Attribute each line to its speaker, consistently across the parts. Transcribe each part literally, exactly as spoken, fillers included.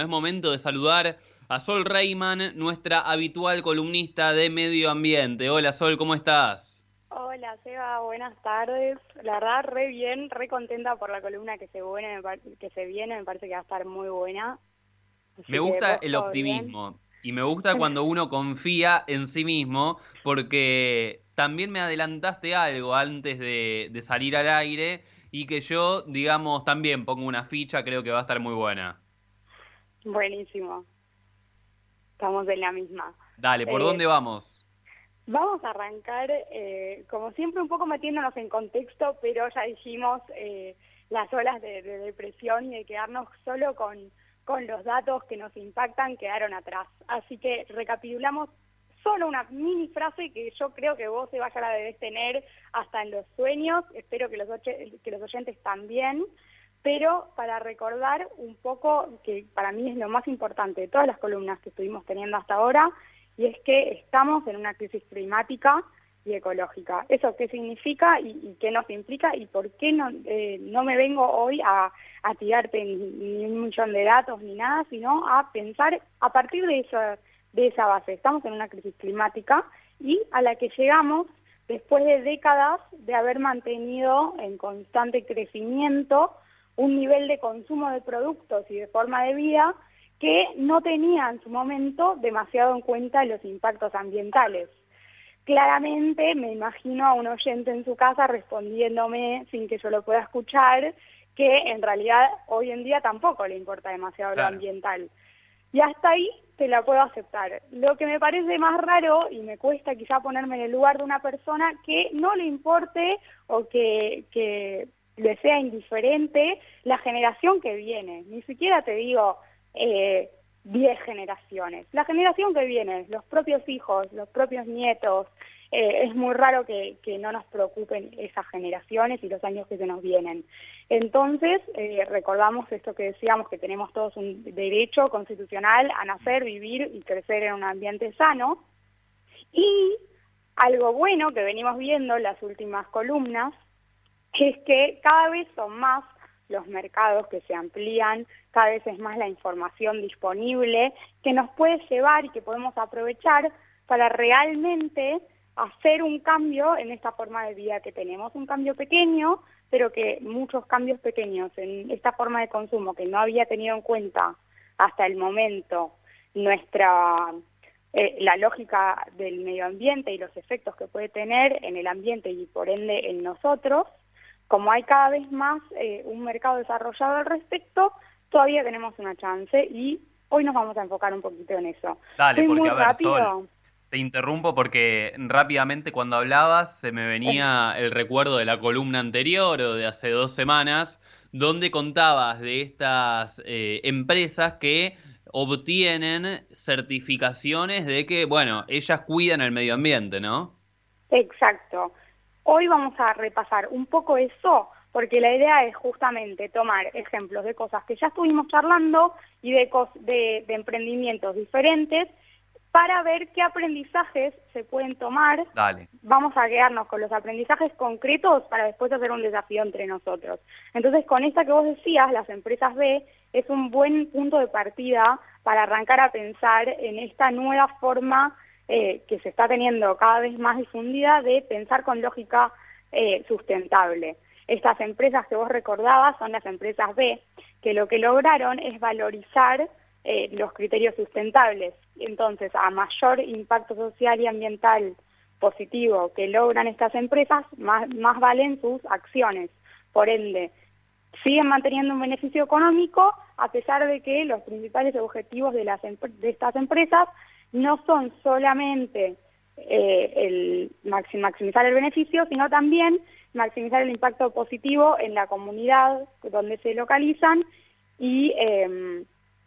Speaker 1: Es momento de saludar a Sol Reiman, nuestra habitual columnista de medio ambiente. Hola Sol, ¿cómo estás?
Speaker 2: Hola Seba, buenas tardes. La verdad, re bien, re contenta por la columna que se, viene, me par- que se viene, me parece que va a estar muy buena.
Speaker 1: Me
Speaker 2: Así que
Speaker 1: gusta
Speaker 2: vos
Speaker 1: el
Speaker 2: todo bien.
Speaker 1: optimismo y me gusta cuando uno confía en sí mismo porque también me adelantaste algo antes de, de salir al aire y que yo, digamos, también pongo una ficha, creo que va a estar muy buena.
Speaker 2: Buenísimo, estamos en la misma.
Speaker 1: Dale, ¿por
Speaker 2: Eh,
Speaker 1: dónde vamos?
Speaker 2: Vamos a arrancar, eh, como siempre, un poco metiéndonos en contexto, pero ya dijimos eh, las olas de, de depresión y de quedarnos solo con, con los datos que nos impactan quedaron atrás. Así que recapitulamos solo una mini frase que yo creo que vos, Eva, ya la debés tener hasta en los sueños, espero que los, oche- que los oyentes también, pero para recordar un poco, que para mí es lo más importante de todas las columnas que estuvimos teniendo hasta ahora, y es que estamos en una crisis climática y ecológica. ¿Eso qué significa y, y qué nos implica y por qué no, eh, no me vengo hoy a, a tirarte ni, ni un millón de datos ni nada, sino a pensar a partir de esa, de esa base? Estamos en una crisis climática y a la que llegamos después de décadas de haber mantenido en constante crecimiento un nivel de consumo de productos y de forma de vida que no tenía en su momento demasiado en cuenta los impactos ambientales. Claramente me imagino a un oyente en su casa respondiéndome, sin que yo lo pueda escuchar, que en realidad hoy en día tampoco le importa demasiado lo
Speaker 1: Claro.
Speaker 2: ambiental. Y hasta ahí te la puedo aceptar. Lo que me parece más raro, y me cuesta quizá ponerme en el lugar de una persona que no le importe o que, que le sea indiferente la generación que viene. Ni siquiera te digo eh, diez generaciones. La generación que viene, los propios hijos, los propios nietos, eh, es muy raro que, que no nos preocupen esas generaciones y los años que se nos vienen. Entonces, eh, recordamos esto que decíamos, que tenemos todos un derecho constitucional a nacer, vivir y crecer en un ambiente sano. Y algo bueno que venimos viendo en las últimas columnas es que cada vez son más los mercados que se amplían, cada vez es más la información disponible que nos puede llevar y que podemos aprovechar para realmente hacer un cambio en esta forma de vida que tenemos, un cambio pequeño, pero que muchos cambios pequeños en esta forma de consumo que no había tenido en cuenta hasta el momento nuestra eh, la lógica del medio ambiente y los efectos que puede tener en el ambiente y por ende en nosotros. Como hay cada vez más eh, un mercado desarrollado al respecto, todavía tenemos una chance y hoy nos vamos a enfocar un poquito en eso.
Speaker 1: Dale,
Speaker 2: Fui
Speaker 1: porque
Speaker 2: muy
Speaker 1: a ver, Sol,
Speaker 2: rápido.
Speaker 1: te interrumpo porque rápidamente cuando hablabas se me venía el recuerdo de la columna anterior o de hace dos semanas, donde contabas de estas eh, empresas que obtienen certificaciones de que, bueno, ellas cuidan el medio ambiente, ¿no?
Speaker 2: Exacto. Hoy vamos a repasar un poco eso, porque la idea es justamente tomar ejemplos de cosas que ya estuvimos charlando y de, cos de, de emprendimientos diferentes para ver qué aprendizajes se pueden tomar.
Speaker 1: Dale.
Speaker 2: Vamos a quedarnos con los aprendizajes concretos para después hacer un desafío entre nosotros. Entonces, con esta que vos decías, las empresas B, es un buen punto de partida para arrancar a pensar en esta nueva forma eh, que se está teniendo cada vez más difundida de pensar con lógica eh, sustentable. Estas empresas que vos recordabas son las empresas B, que lo que lograron es valorizar eh, los criterios sustentables. Entonces, a mayor impacto social y ambiental positivo que logran estas empresas, más, más valen sus acciones. Por ende, siguen manteniendo un beneficio económico a pesar de que los principales objetivos de, las, de estas empresas no son solamente eh, el maximizar el beneficio, sino también maximizar el impacto positivo en la comunidad donde se localizan y eh,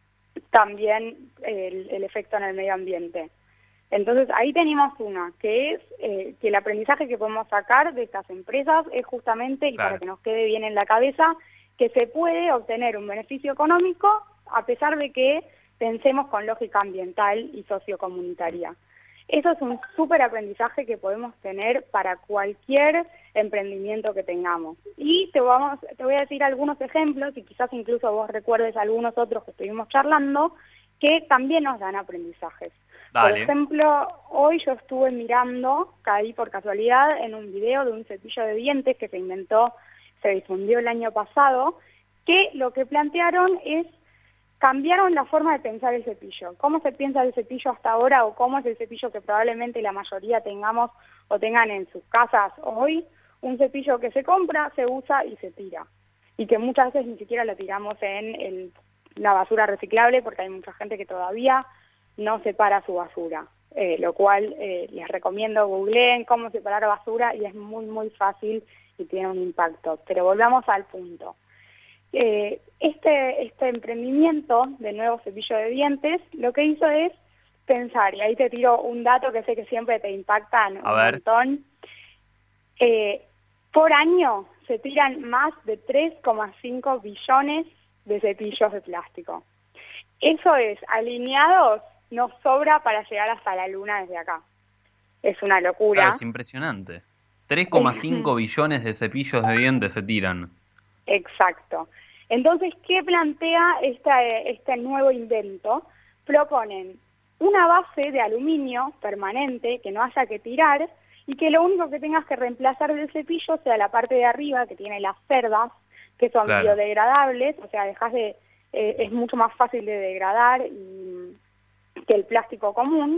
Speaker 2: también el, el efecto en el medio ambiente. Entonces ahí tenemos una, que es eh, que el aprendizaje que podemos sacar de estas empresas es justamente, y para
Speaker 1: Claro.
Speaker 2: que nos quede bien en la cabeza, que se puede obtener un beneficio económico a pesar de que pensemos con lógica ambiental y sociocomunitaria. Eso es un súper aprendizaje que podemos tener para cualquier emprendimiento que tengamos. Y te, vamos, te voy a decir algunos ejemplos, y quizás incluso vos recuerdes algunos otros que estuvimos charlando, que también nos dan aprendizajes.
Speaker 1: Dale.
Speaker 2: Por ejemplo, hoy yo estuve mirando, caí por casualidad en un video de un cepillo de dientes que se inventó, se difundió el año pasado, que lo que plantearon es, cambiaron la forma de pensar el cepillo. ¿Cómo se piensa el cepillo hasta ahora o cómo es el cepillo que probablemente la mayoría tengamos o tengan en sus casas hoy? Un cepillo que se compra, se usa y se tira. Y que muchas veces ni siquiera lo tiramos en el, la basura reciclable porque hay mucha gente que todavía no separa su basura. Eh, lo cual eh, les recomiendo googleen cómo separar basura y es muy muy fácil y tiene un impacto. Pero volvamos al punto. Eh, este, este emprendimiento de nuevo cepillo de dientes lo que hizo es pensar, y ahí te tiro un dato que sé que siempre te impactan un montón. Eh, por año se tiran más de tres coma cinco billones de cepillos de plástico. Eso es, alineados, nos sobra para llegar hasta la luna desde acá. Es una locura.
Speaker 1: Claro, es impresionante. tres coma cinco billones de cepillos de dientes se tiran.
Speaker 2: Exacto. Entonces, ¿qué plantea este, este nuevo invento? Proponen una base de aluminio permanente que no haya que tirar y que lo único que tengas que reemplazar del cepillo sea la parte de arriba que tiene las cerdas, que son claro. biodegradables, o sea, dejas de, eh, es mucho más fácil de degradar y, que el plástico común.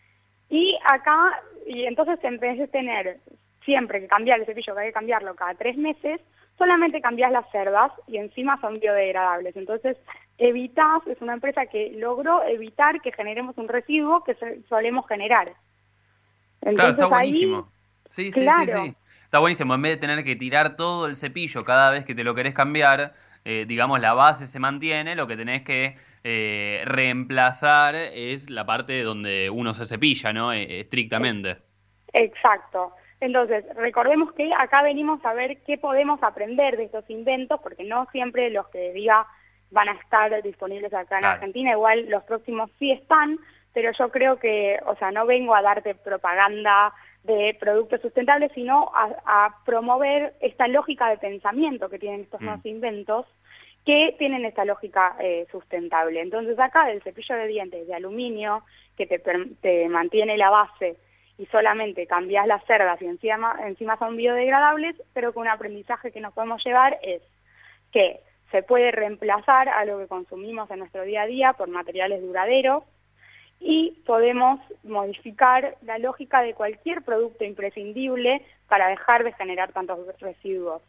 Speaker 2: Y acá, y entonces en vez de tener siempre que cambiar el cepillo, que hay que cambiarlo cada tres meses, solamente cambias las cerdas y encima son biodegradables. Entonces, evitas, es una empresa que logró evitar que generemos un residuo que solemos generar.
Speaker 1: Entonces, claro, está buenísimo. Ahí, sí, sí, claro. sí, sí. Está buenísimo. En vez de tener que tirar todo el cepillo cada vez que te lo querés cambiar, eh, digamos, la base se mantiene, lo que tenés que eh, reemplazar es la parte donde uno se cepilla, ¿no? Eh, estrictamente.
Speaker 2: Exacto. Entonces, recordemos que acá venimos a ver qué podemos aprender de estos inventos, porque no siempre los que diga van a estar disponibles acá en claro. Argentina, igual los próximos sí están, pero yo creo que, o sea, no vengo a darte propaganda de productos sustentables, sino a, a promover esta lógica de pensamiento que tienen estos mm. nuevos inventos, que tienen esta lógica eh, sustentable. Entonces acá del cepillo de dientes de aluminio, que te, te mantiene la base, y solamente cambias las cerdas y encima, encima son biodegradables, pero con un aprendizaje que nos podemos llevar es que se puede reemplazar a lo que consumimos en nuestro día a día por materiales duraderos y podemos modificar la lógica de cualquier producto imprescindible para dejar de generar tantos residuos.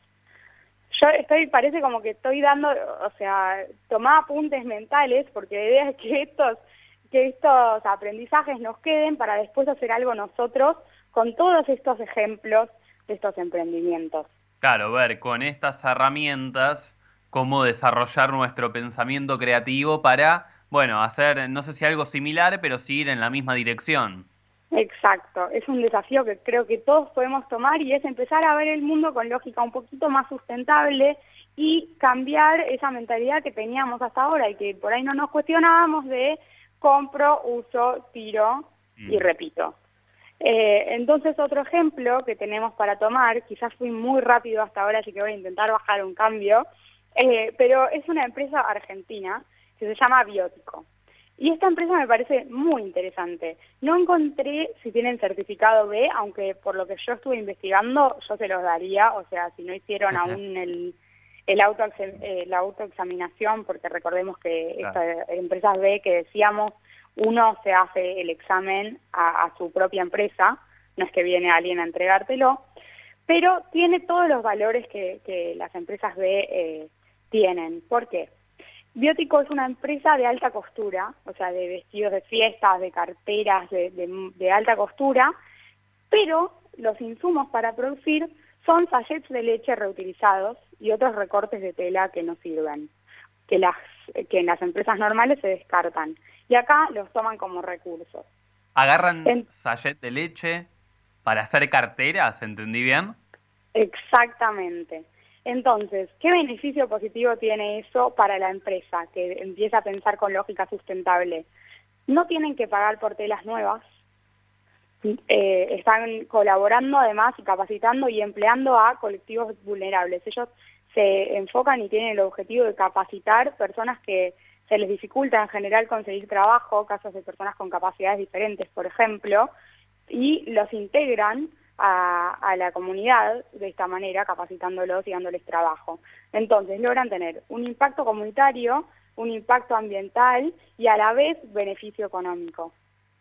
Speaker 2: Yo estoy, parece como que estoy dando, o sea, tomá apuntes mentales, porque la idea es que estos... que estos aprendizajes nos queden para después hacer algo nosotros con todos estos ejemplos de estos emprendimientos.
Speaker 1: Claro, ver con estas herramientas cómo desarrollar nuestro pensamiento creativo para, bueno, hacer, no sé si algo similar, pero sí ir en la misma dirección.
Speaker 2: Exacto, es un desafío que creo que todos podemos tomar y es empezar a ver el mundo con lógica un poquito más sustentable y cambiar esa mentalidad que teníamos hasta ahora y que por ahí no nos cuestionábamos de compro, uso, tiro y repito. Eh, entonces otro ejemplo que tenemos para tomar, quizás fui muy rápido hasta ahora, así que voy a intentar bajar un cambio, eh, pero es una empresa argentina que se llama Biótico. Y esta empresa me parece muy interesante. No encontré si tienen certificado B, aunque por lo que yo estuve investigando, yo se los daría, o sea, si no hicieron uh-huh. aún el... El auto, eh, la autoexaminación, porque recordemos que claro. estas empresas B que decíamos, uno se hace el examen a, a su propia empresa, no es que viene alguien a entregártelo, pero tiene todos los valores que, que las empresas B eh, tienen. ¿Por qué? Biótico es una empresa de alta costura, o sea, de vestidos de fiestas, de carteras, de, de, de alta costura, pero los insumos para producir son sachets de leche reutilizados y otros recortes de tela que no sirven, que, las, que en las empresas normales se descartan. Y acá los toman como recursos.
Speaker 1: ¿Agarran en... sachet de leche para hacer carteras? ¿Entendí bien?
Speaker 2: Exactamente. Entonces, ¿qué beneficio positivo tiene eso para la empresa que empieza a pensar con lógica sustentable? No tienen que pagar por telas nuevas, eh, están colaborando además y capacitando y empleando a colectivos vulnerables. Ellos se enfocan y tienen el objetivo de capacitar personas que se les dificulta en general conseguir trabajo, casos de personas con capacidades diferentes, por ejemplo, y los integran a, a la comunidad de esta manera, capacitándolos y dándoles trabajo. Entonces logran tener un impacto comunitario, un impacto ambiental y a la vez beneficio económico.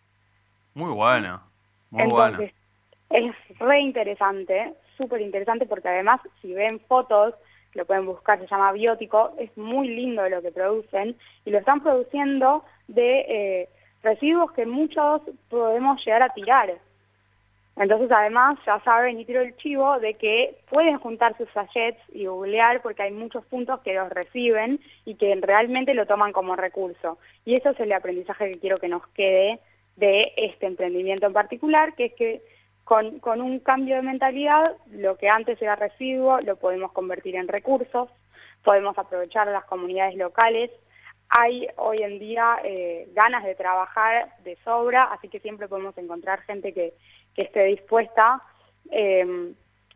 Speaker 1: Muy bueno, muy
Speaker 2: Entonces,
Speaker 1: bueno.
Speaker 2: es re interesante, súper interesante, porque además si ven fotos, lo pueden buscar, se llama Biótico, es muy lindo lo que producen, y lo están produciendo de eh, residuos que muchos podemos llegar a tirar. Entonces además ya saben, y tiro el chivo, de que pueden juntar sus sachets y googlear, porque hay muchos puntos que los reciben y que realmente lo toman como recurso. Y eso es el aprendizaje que quiero que nos quede de este emprendimiento en particular, que es que con, con un cambio de mentalidad, lo que antes era residuo lo podemos convertir en recursos, podemos aprovechar las comunidades locales. Hay hoy en día eh, ganas de trabajar de sobra, así que siempre podemos encontrar gente que, que esté dispuesta. Eh,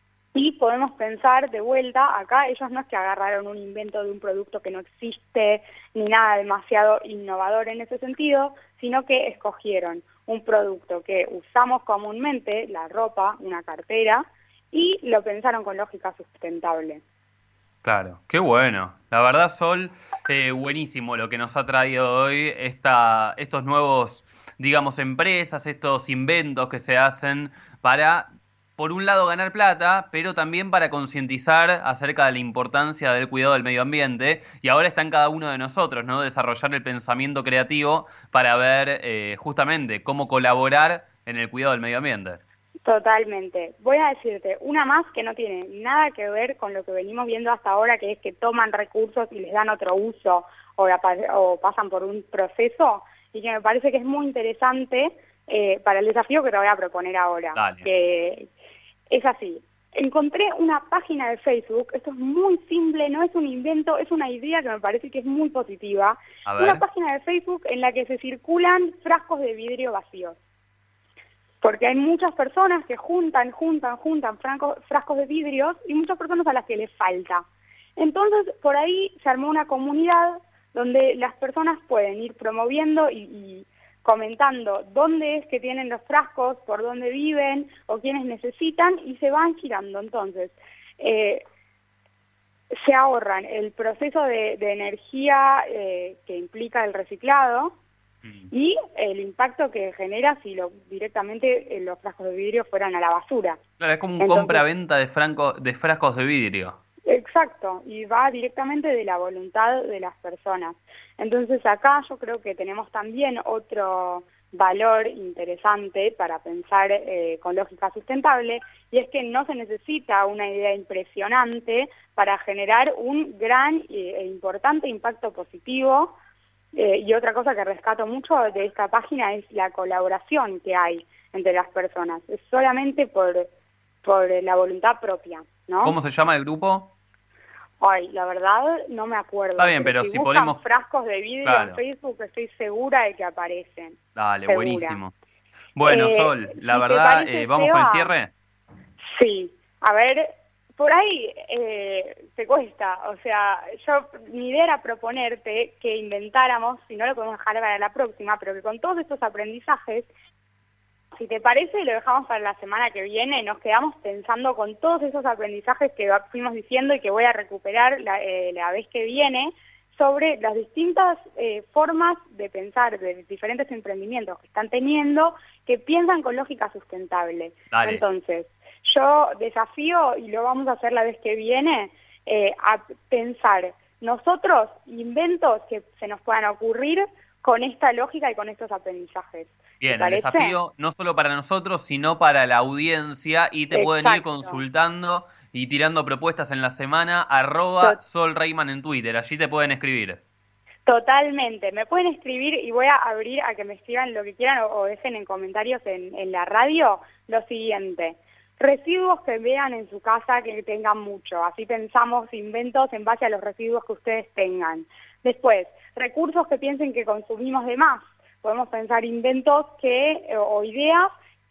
Speaker 2: y podemos pensar de vuelta, acá ellos no es que agarraron un invento de un producto que no existe, ni nada demasiado innovador en ese sentido, sino que escogieron un producto que usamos comúnmente, la ropa, una cartera, y lo pensaron con lógica sustentable.
Speaker 1: Claro, qué bueno. La verdad, Sol, eh, buenísimo lo que nos ha traído hoy, esta, estos nuevos, digamos, empresas, estos inventos que se hacen para, por un lado, ganar plata, pero también para concientizar acerca de la importancia del cuidado del medio ambiente. Y ahora está en cada uno de nosotros, ¿no? Desarrollar el pensamiento creativo para ver eh, justamente cómo colaborar en el cuidado del medio ambiente.
Speaker 2: Totalmente. Voy a decirte una más que no tiene nada que ver con lo que venimos viendo hasta ahora, que es que toman recursos y les dan otro uso o, la, o pasan por un proceso, y que me parece que es muy interesante eh, para el desafío que te voy a proponer ahora.
Speaker 1: Dale.
Speaker 2: Que es así. Encontré una página de Facebook, esto es muy simple, no es un invento, es una idea que me parece que es muy positiva.
Speaker 1: A ver.
Speaker 2: Una página de Facebook en la que se circulan frascos de vidrio vacíos. Porque hay muchas personas que juntan, juntan, juntan frascos, frascos de vidrios y muchas personas a las que les falta. Entonces, por ahí se armó una comunidad donde las personas pueden ir promoviendo y, y comentando dónde es que tienen los frascos, por dónde viven o quiénes necesitan, y se van girando. Entonces, eh, se ahorran el proceso de, de energía eh, que implica el reciclado, y el impacto que genera si lo, directamente los frascos de vidrio fueran a la basura.
Speaker 1: Claro, es como un
Speaker 2: Entonces,
Speaker 1: compra-venta de, franco, de frascos de vidrio.
Speaker 2: Exacto, y va directamente de la voluntad de las personas. Entonces acá yo creo que tenemos también otro valor interesante para pensar eh, con lógica sustentable, y es que no se necesita una idea impresionante para generar un gran e importante impacto positivo. Eh, y otra cosa que rescato mucho de esta página es la colaboración que hay entre las personas. Es solamente por, por la voluntad propia, ¿no?
Speaker 1: ¿Cómo se llama el grupo?
Speaker 2: Ay, la verdad no me acuerdo.
Speaker 1: Está bien, pero, pero si, si
Speaker 2: buscan
Speaker 1: ponemos
Speaker 2: frascos de vidrio claro. en Facebook, estoy segura de que aparecen.
Speaker 1: Dale,
Speaker 2: segura.
Speaker 1: Buenísimo. Bueno, eh, Sol, la
Speaker 2: si
Speaker 1: verdad, eh, ¿vamos con el cierre?
Speaker 2: Sí. A ver, por ahí eh, te cuesta, o sea, yo mi idea era proponerte que inventáramos, si no lo podemos dejar para la próxima, pero que con todos estos aprendizajes, si te parece, lo dejamos para la semana que viene, nos quedamos pensando con todos esos aprendizajes que fuimos diciendo y que voy a recuperar la, eh, la vez que viene, sobre las distintas eh, formas de pensar de diferentes emprendimientos que están teniendo, que piensan con lógica sustentable.
Speaker 1: Dale.
Speaker 2: Entonces, yo desafío, y lo vamos a hacer la vez que viene, eh, a pensar nosotros inventos que se nos puedan ocurrir con esta lógica y con estos aprendizajes.
Speaker 1: Bien, el desafío no solo para nosotros, sino para la audiencia, y te Exacto. pueden ir consultando y tirando propuestas en la semana, arroba Sol Reimann en Twitter, allí te pueden escribir.
Speaker 2: Totalmente, me pueden escribir y voy a abrir a que me escriban lo que quieran o, o dejen en comentarios en, en la radio lo siguiente. Residuos que vean en su casa que tengan mucho, así pensamos inventos en base a los residuos que ustedes tengan. Después, recursos que piensen que consumimos de más, podemos pensar inventos que o ideas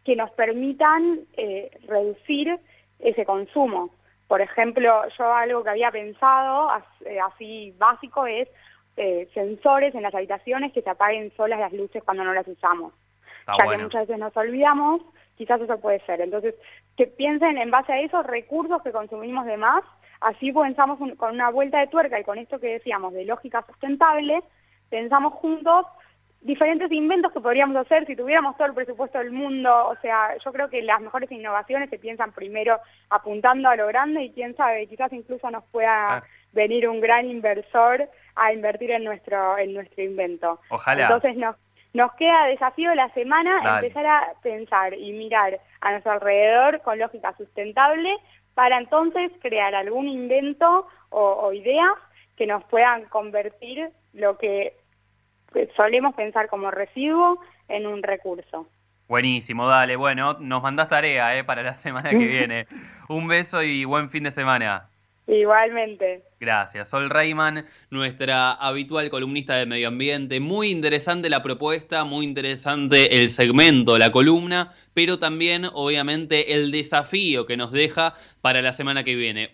Speaker 2: que nos permitan eh, reducir ese consumo. Por ejemplo, yo algo que había pensado, así básico, es eh, sensores en las habitaciones que se apaguen solas las luces cuando no las usamos.
Speaker 1: Está
Speaker 2: ya
Speaker 1: bueno.
Speaker 2: que muchas veces nos olvidamos, quizás eso puede ser. Entonces, que piensen en base a esos recursos que consumimos de más, así pensamos un, con una vuelta de tuerca y con esto que decíamos de lógica sustentable, pensamos juntos diferentes inventos que podríamos hacer si tuviéramos todo el presupuesto del mundo. O sea, yo creo que las mejores innovaciones se piensan primero apuntando a lo grande y quién sabe, quizás incluso nos pueda ah. venir un gran inversor a invertir en nuestro en nuestro invento.
Speaker 1: Ojalá.
Speaker 2: Entonces nos, nos queda desafío de la semana
Speaker 1: Dale.
Speaker 2: empezar a pensar y mirar a nuestro alrededor con lógica sustentable para entonces crear algún invento o, o ideas que nos puedan convertir lo que solemos pensar como residuo en un recurso.
Speaker 1: Buenísimo, dale. Bueno, nos mandás tarea eh, para la semana que viene. Un beso y buen fin de semana.
Speaker 2: Igualmente.
Speaker 1: Gracias. Sol Reimann, nuestra habitual columnista de medio ambiente. Muy interesante la propuesta, muy interesante el segmento, la columna, pero también, obviamente, el desafío que nos deja para la semana que viene.